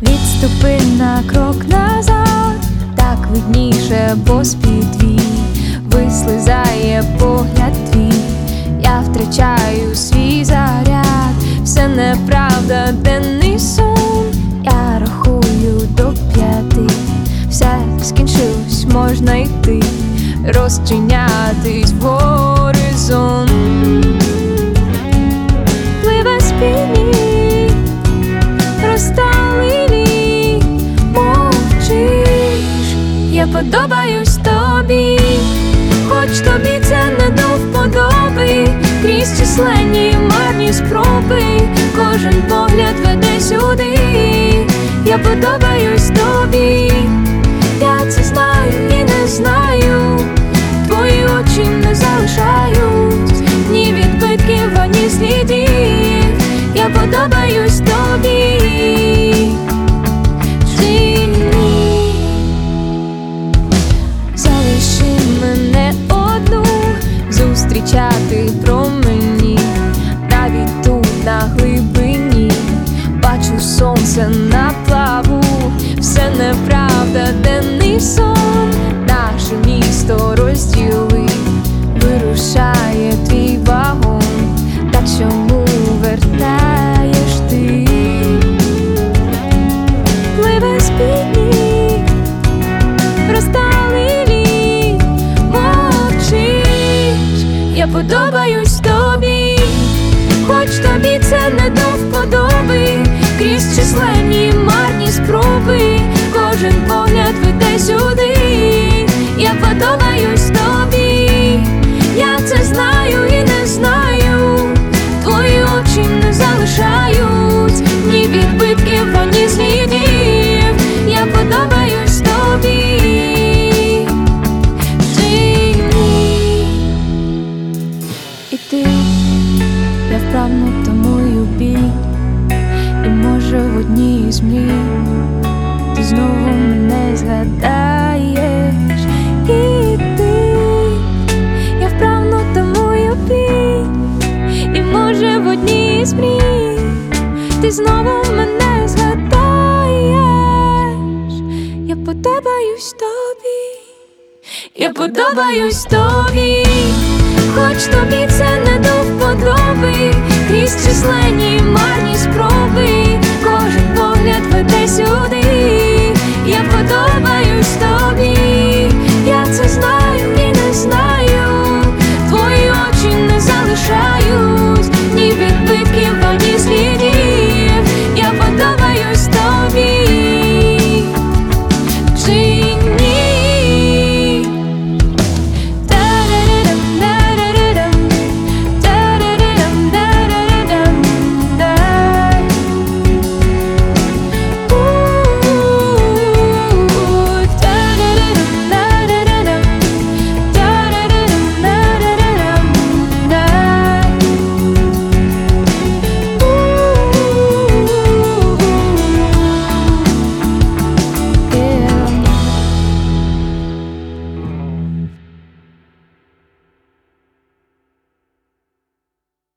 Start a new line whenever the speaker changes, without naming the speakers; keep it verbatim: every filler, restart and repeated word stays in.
Відступи на крок назад, так видніше, бо з-під твій вислизає погляд твій. Я втрачаю свій заряд, все неправда, денний сон. Я рахую до п'яти, все скінчилось, можна йти, розчинятись в горизонт. Пливе спільні, розсталені, мовчиш. Я подобаюсь тобі, хоч тобі це не до вподоби. Крізь численні марні спроби, кожен погляд веде сюди. Я подобаюсь тобі, я це знаю і не знаю. Твої очі не залишають ні відбитків, ані слідів. Я подобаюсь тобі, чи ні? Залиши мене одну зустрічати промені, навіть тут на глибині бачу сонце на плаву. Все неправда, денний сон, наше місто розділив, вирушає твій вагон. Та чому вертаєш ти? Пливе спідні, розсталені, мовчиш. Я подобаюсь тобі, хоч тобі це не до вподоби. Крізь численні марні спроби, кожен погляд веде сюди. Я подобаюсь тобі, я це знаю і не знаю. Твої очі не залишають ні відбитків, ані слідів. Я подобаюсь тобі, чи ні? І ти, я вправно тамую біль, і може в одній із мрій ти знову мене згадаєш. І ти, я вправно тамую біль, і може в одній із мрій ти знову мене згадаєш. Я подобаюсь тобі, я подобаюсь тобі, хоч тобі це не до вподоби. Крізь численні марні спроби, кожен погляд веде сюди.